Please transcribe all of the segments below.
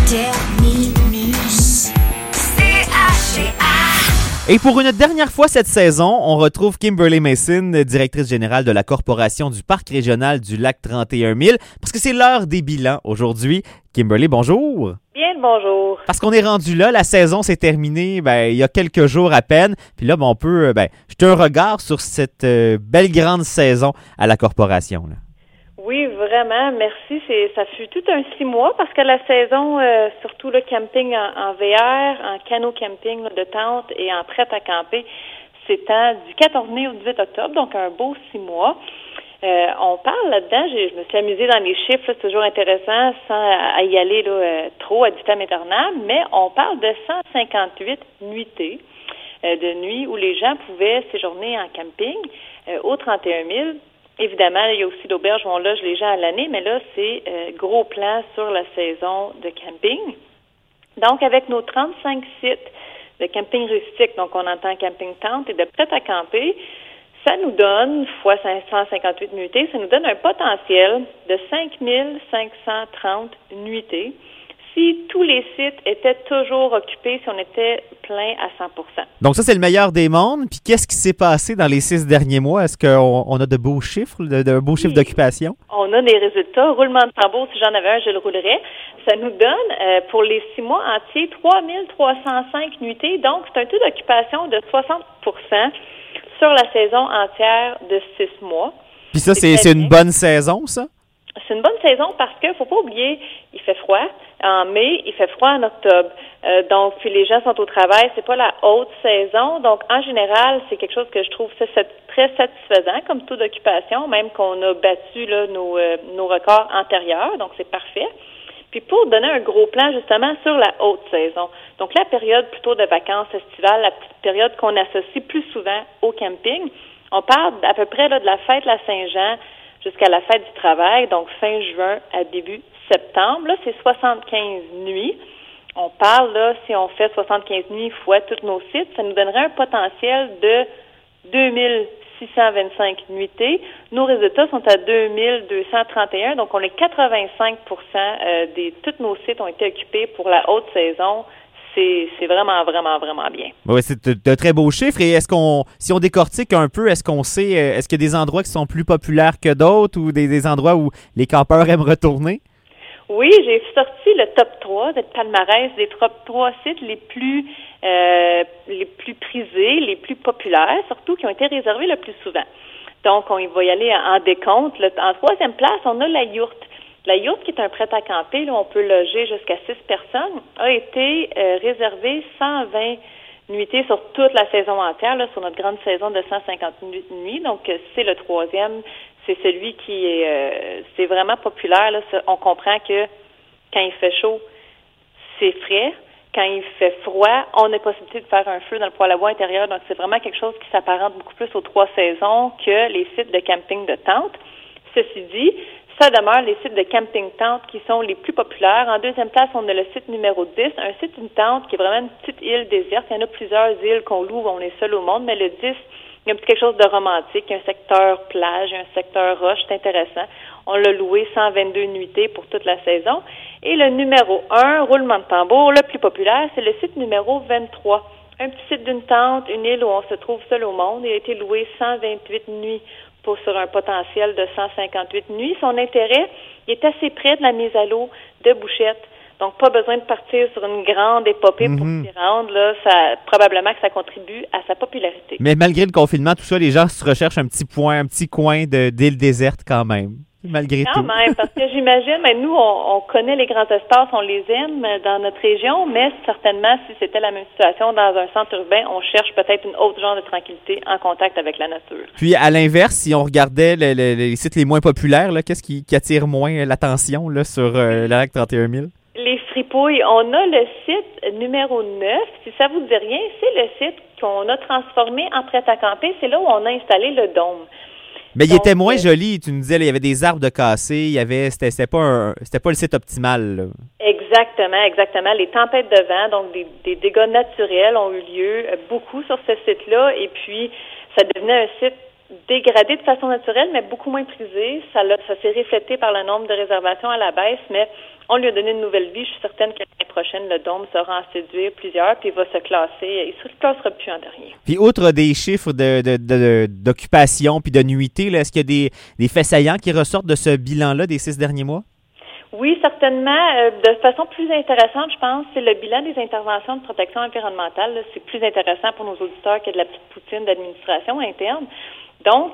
Terminus. CHA. Et pour une dernière fois cette saison, on retrouve Kimberly Mason, directrice générale de la Corporation du Parc régional du Lac 31 000, parce que c'est l'heure des bilans aujourd'hui. Kimberly, bonjour. Bien le bonjour. Parce qu'on est rendu là, la saison s'est terminée il y a quelques jours à peine. Puis là, on peut jeter un regard sur cette belle grande saison à la Corporation. Là. Oui, vraiment, merci. Ça fut tout un 6 mois parce que la saison, surtout le camping en VR, en canot camping de tente et en prêt à camper, s'étend du 14 mai au 18 octobre, donc un beau 6 mois. On parle là-dedans, je me suis amusée dans les chiffres, c'est toujours intéressant, sans y aller trop ad vitam aeternam, mais on parle de 158 nuitées de nuit où les gens pouvaient séjourner en camping au 31 000. Évidemment, il y a aussi l'auberge où on loge les gens à l'année, mais là, c'est gros plan sur la saison de camping. Donc, avec nos 35 sites de camping rustique, donc on entend camping tente et de prêt à camper, ça nous donne, fois 558 nuitées, ça nous donne un potentiel de 5 530 nuitées si tous les sites étaient toujours occupés, si on était plein à 100 %. Donc ça, c'est le meilleur des mondes. Puis qu'est-ce qui s'est passé dans les 6 derniers mois? Est-ce qu'on a de beaux chiffres, de beaux chiffres d'occupation? On a des résultats. Roulement de tambour, si j'en avais un, je le roulerais. Ça nous donne, pour les 6 mois entiers, 3 305 nuitées. Donc, c'est un taux d'occupation de 60 % sur la saison entière de 6 mois. Puis ça, c'est une bonne saison, ça? C'est une bonne saison parce que faut pas oublier, il fait froid en mai, il fait froid en octobre. Donc, puis les gens sont au travail, c'est pas la haute saison. Donc, en général, c'est quelque chose que je trouve très satisfaisant comme taux d'occupation, même qu'on a battu nos records antérieurs. Donc, c'est parfait. Puis pour donner un gros plan justement sur la haute saison, donc la période plutôt de vacances estivales, la période qu'on associe plus souvent au camping, on parle à peu près de la fête la Saint-Jean jusqu'à la fête du travail, donc fin juin à début septembre. Là, c'est 75 nuits. On parle, là, si on fait 75 nuits fois tous nos sites, ça nous donnerait un potentiel de 2625 nuitées. Nos résultats sont à 2231, donc on est 85 % tous nos sites ont été occupés pour la haute saison. C'est vraiment, vraiment, vraiment bien. Oui, c'est de très beaux chiffres. Et si on décortique un peu, est-ce qu'on sait, est-ce qu'il y a des endroits qui sont plus populaires que d'autres ou des endroits où les campeurs aiment retourner? Oui, j'ai sorti le top 3 de palmarès des top 3 sites les plus prisés, les plus populaires, surtout qui ont été réservés le plus souvent. Donc, on va y aller en décompte. En troisième place, on a la yourte. La yourte, qui est un prêt à camper, là, on peut loger jusqu'à 6 personnes, a été réservée 120 nuitées sur toute la saison entière, là, sur notre grande saison de 158 nuits. Donc, c'est le troisième. C'est celui qui est c'est vraiment populaire. Là. On comprend que quand il fait chaud, c'est frais. Quand il fait froid, on a possibilité de faire un feu dans le poêle à bois intérieur. Donc, c'est vraiment quelque chose qui s'apparente beaucoup plus aux 3 saisons que les sites de camping de tente. Ceci dit, ça demeure les sites de camping-tente qui sont les plus populaires. En deuxième place, on a le site numéro 10, un site, une tente qui est vraiment une petite île déserte. Il y en a plusieurs îles qu'on loue où on est seul au monde, mais le 10, il y a quelque chose de romantique. Il y a un secteur plage, un secteur roche, c'est intéressant. On l'a loué 122 nuitées pour toute la saison. Et le numéro 1, roulement de tambour, le plus populaire, c'est le site numéro 23. Un petit site d'une tente, une île où on se trouve seul au monde. Il a été loué 128 nuits sur un potentiel de 158 nuits. Son intérêt, il est assez près de la mise à l'eau de Bouchette. Donc, pas besoin de partir sur une grande épopée pour s'y rendre. Là, probablement que ça contribue à sa popularité. Mais malgré le confinement, tout ça, les gens se recherchent un petit coin d'île déserte quand même. Malgré tout. Quand même, parce que j'imagine, mais nous, on connaît les grands espaces, on les aime dans notre région, mais certainement, si c'était la même situation dans un centre urbain, on cherche peut-être une autre genre de tranquillité en contact avec la nature. Puis, à l'inverse, si on regardait les sites les moins populaires, là, qu'est-ce qui attire moins l'attention là, sur le lac 31 000? Les fripouilles. On a le site numéro 9. Si ça vous dit rien, c'est le site qu'on a transformé en prêt à camper. C'est là où on a installé le dôme. Mais il était moins joli. Tu nous disais, là, il y avait des arbres de cassés. C'était pas le site optimal. Là. Exactement. Les tempêtes de vent, donc des dégâts naturels ont eu lieu beaucoup sur ce site-là. Et puis, ça devenait un site dégradé de façon naturelle, mais beaucoup moins prisé. Ça s'est reflété par le nombre de réservations à la baisse, mais on lui a donné une nouvelle vie. Je suis certaine que l'année prochaine, le Dôme saura en séduire plusieurs, puis il va se classer. Il ne se classera plus en dernier. Puis, outre des chiffres d'occupation puis de nuitée, là, est-ce qu'il y a des faits saillants qui ressortent de ce bilan-là des 6 derniers mois? Oui, certainement. De façon plus intéressante, je pense, c'est le bilan des interventions de protection environnementale. Là. C'est plus intéressant pour nos auditeurs que de la petite poutine d'administration interne. Donc,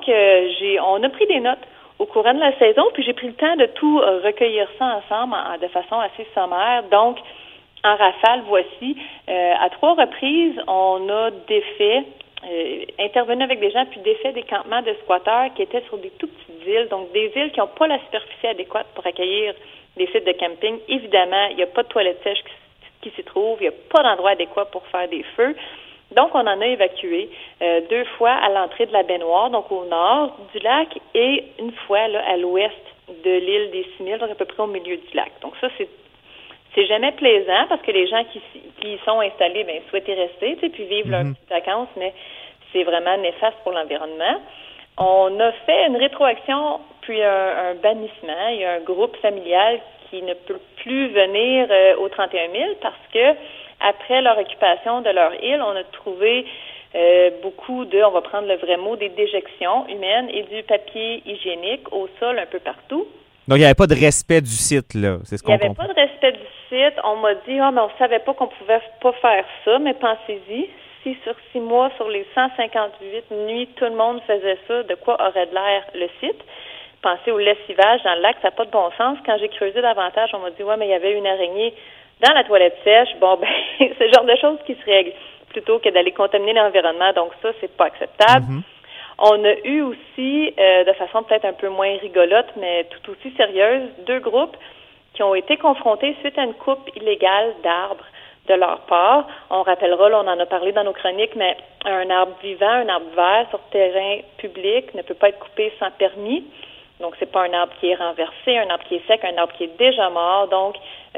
on a pris des notes au courant de la saison, puis j'ai pris le temps de tout recueillir ça ensemble de façon assez sommaire. Donc, en rafale, voici, à 3 reprises, on a défait, intervenu avec des gens, puis défait des campements de squatteurs qui étaient sur des tout petites îles, donc des îles qui n'ont pas la superficie adéquate pour accueillir des sites de camping. Évidemment, il n'y a pas de toilettes sèches qui s'y trouvent, il n'y a pas d'endroit adéquat pour faire des feux. Donc, on en a évacué 2 fois à l'entrée de la baignoire, donc au nord du lac, et une fois là, à l'ouest de l'île des 6000, donc à peu près au milieu du lac. Donc ça, c'est jamais plaisant parce que les gens qui y sont installés souhaitent y rester, puis vivre leurs petites vacances, mais c'est vraiment néfaste pour l'environnement. On a fait une rétroaction, puis un bannissement. Il y a un groupe familial qui ne peut plus venir au 31 000 parce que après leur occupation de leur île, on a trouvé beaucoup on va prendre le vrai mot, des déjections humaines et du papier hygiénique au sol un peu partout. Donc, il n'y avait pas de respect du site, là. C'est ce qu'on comprend. Il n'y avait pas de respect du site. On m'a dit, mais on ne savait pas qu'on pouvait pas faire ça, mais pensez-y. Si sur 6 mois, sur les 158 nuits, tout le monde faisait ça, de quoi aurait de l'air le site? Pensez au lessivage dans le lac, ça n'a pas de bon sens. Quand j'ai creusé davantage, on m'a dit, mais il y avait une araignée dans la toilette sèche. Bon, c'est le genre de choses qui se règlent plutôt que d'aller contaminer l'environnement. Donc ça, c'est pas acceptable. On a eu aussi, de façon peut-être un peu moins rigolote, mais tout aussi sérieuse, 2 groupes qui ont été confrontés suite à une coupe illégale d'arbres de leur part. On rappellera, là, on en a parlé dans nos chroniques, mais un arbre vivant, un arbre vert sur terrain public ne peut pas être coupé sans permis. Donc, c'est pas un arbre qui est renversé, un arbre qui est sec, un arbre qui est déjà mort. Donc,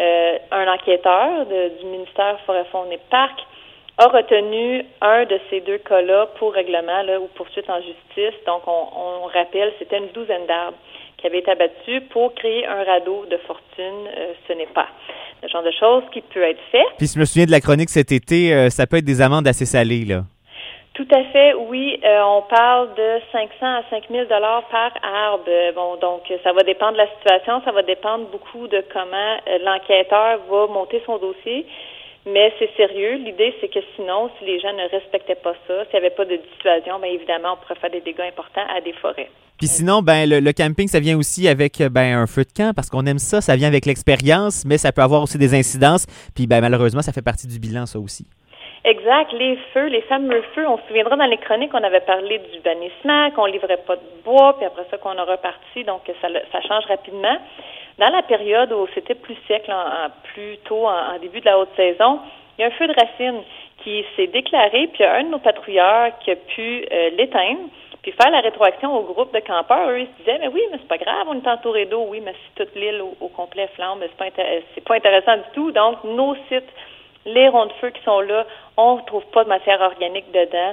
un enquêteur du ministère Forêt, Faune et Parcs a retenu un de ces 2 cas-là pour règlement là, ou poursuite en justice. Donc, on rappelle, c'était une douzaine d'arbres qui avaient été abattus pour créer un radeau de fortune. Ce n'est pas le genre de choses qui peut être fait. Puis, je me souviens de la chronique cet été, ça peut être des amendes assez salées, là. Tout à fait, oui. On parle de 500 à 5 000 par arbre. Donc, ça va dépendre de la situation. Ça va dépendre beaucoup de comment l'enquêteur va monter son dossier. Mais c'est sérieux. L'idée, c'est que sinon, si les gens ne respectaient pas ça, s'il n'y avait pas de dissuasion, évidemment, on pourrait faire des dégâts importants à des forêts. Puis sinon, le camping, ça vient aussi avec un feu de camp, parce qu'on aime ça, ça vient avec l'expérience, mais ça peut avoir aussi des incidences. Puis malheureusement, ça fait partie du bilan, ça aussi. Exact. Les feux, les fameux feux, on se souviendra dans les chroniques, on avait parlé du bannissement, qu'on livrait pas de bois, puis après ça, qu'on a reparti, donc ça change rapidement. Dans la période où c'était plus sec, plus tôt, en début de la haute saison, il y a un feu de racine qui s'est déclaré, puis il y a un de nos patrouilleurs qui a pu l'éteindre, puis faire la rétroaction au groupe de campeurs. Eux, ils se disaient, mais oui, mais c'est pas grave, on est entouré d'eau, oui, mais si toute l'île au complet flambe, c'est pas intéressant du tout. Donc, nos sites, les ronds de feu qui sont là, on ne retrouve pas de matière organique dedans.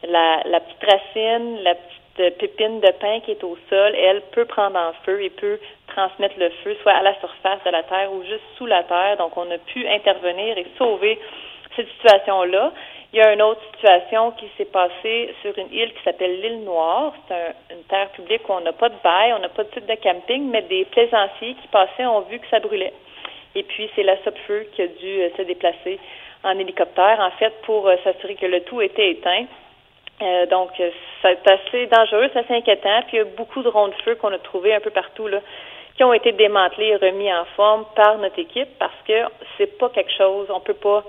La petite racine, la petite pépine de pin qui est au sol, elle peut prendre en feu et peut transmettre le feu, soit à la surface de la terre ou juste sous la terre. Donc, on a pu intervenir et sauver cette situation-là. Il y a une autre situation qui s'est passée sur une île qui s'appelle l'île Noire. C'est une terre publique où on n'a pas de bail, on n'a pas de site de camping, mais des plaisanciers qui passaient ont vu que ça brûlait. Et puis, c'est la SOPFEU qui a dû se déplacer en hélicoptère, en fait, pour s'assurer que le tout était éteint. Donc, c'est assez dangereux, c'est assez inquiétant. Puis, il y a beaucoup de ronds de feu qu'on a trouvés un peu partout, là, qui ont été démantelés et remis en forme par notre équipe parce que c'est pas quelque chose, on peut pas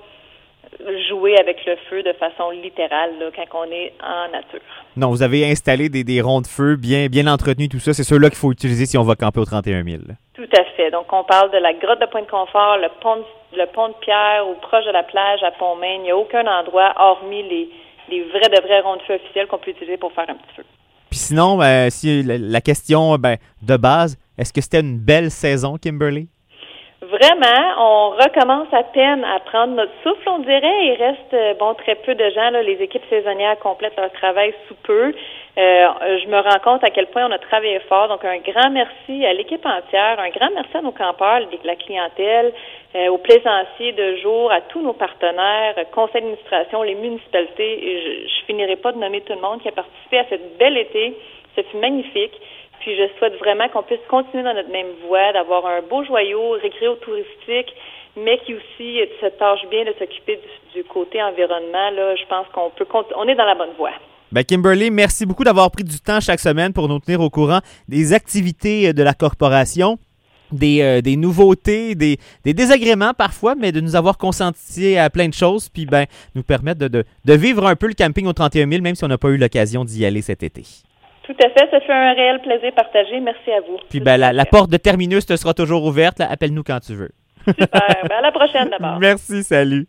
jouer avec le feu de façon littérale là, quand on est en nature. Non, vous avez installé des ronds de feu bien entretenus, tout ça. C'est ceux-là qu'il faut utiliser si on va camper au 31 000. Tout à fait. Donc, on parle de la grotte de Pointe-Confort, le pont de Pierre ou proche de la plage à Pont-Maine. Il n'y a aucun endroit, hormis les vrais ronds de feu officiels qu'on peut utiliser pour faire un petit feu. Puis sinon, si la question de base, est-ce que c'était une belle saison, Kimberly? Vraiment, on recommence à peine à prendre notre souffle, on dirait. Il reste très peu de gens. Là, les équipes saisonnières complètent leur travail sous peu. Je me rends compte à quel point on a travaillé fort. Donc, un grand merci à l'équipe entière, un grand merci à nos campeurs, la clientèle, aux plaisanciers de jour, à tous nos partenaires, conseil d'administration, les municipalités. Je finirai pas de nommer tout le monde qui a participé à cette belle été. Ce fut magnifique. Puis je souhaite vraiment qu'on puisse continuer dans notre même voie, d'avoir un beau joyau récréo-touristique, mais qui aussi se tâche bien de s'occuper du côté environnement. Là, je pense on est dans la bonne voie. Ben Kimberly, merci beaucoup d'avoir pris du temps chaque semaine pour nous tenir au courant des activités de la corporation, des nouveautés, des désagréments parfois, mais de nous avoir conscientisés à plein de choses, puis nous permettre de vivre un peu le camping au 31 000, même si on n'a pas eu l'occasion d'y aller cet été. Tout à fait, ça fait un réel plaisir partagé. Merci à vous. Puis la porte de Terminus te sera toujours ouverte. Là, appelle-nous quand tu veux. Super. À la prochaine d'abord. Merci, salut.